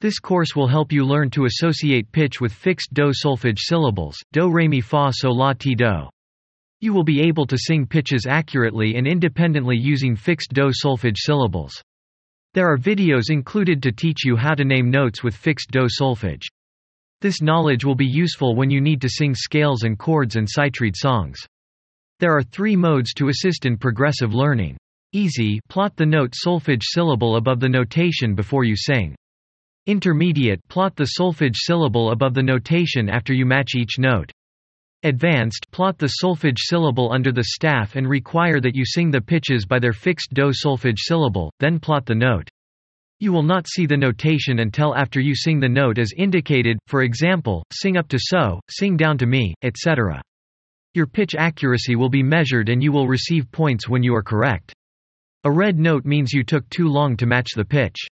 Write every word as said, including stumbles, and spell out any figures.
This course will help you learn to associate pitch with fixed do solfege syllables, do re mi fa sol la ti do. You will be able to sing pitches accurately and independently using fixed do solfege syllables. There are videos included to teach you how to name notes with fixed do solfege. This knowledge will be useful when you need to sing scales and chords and sight read songs. There are three modes to assist in progressive learning. Easy, plot the note solfege syllable above the notation before you sing. Intermediate, plot the solfege syllable above the notation after you match each note. Advanced, plot the solfege syllable under the staff and require that you sing the pitches by their fixed do solfege syllable, then plot the note. You will not see the notation until after you sing the note as indicated, for example, sing up to so, sing down to me, et cetera. Your pitch accuracy will be measured and you will receive points when you are correct. A red note means you took too long to match the pitch.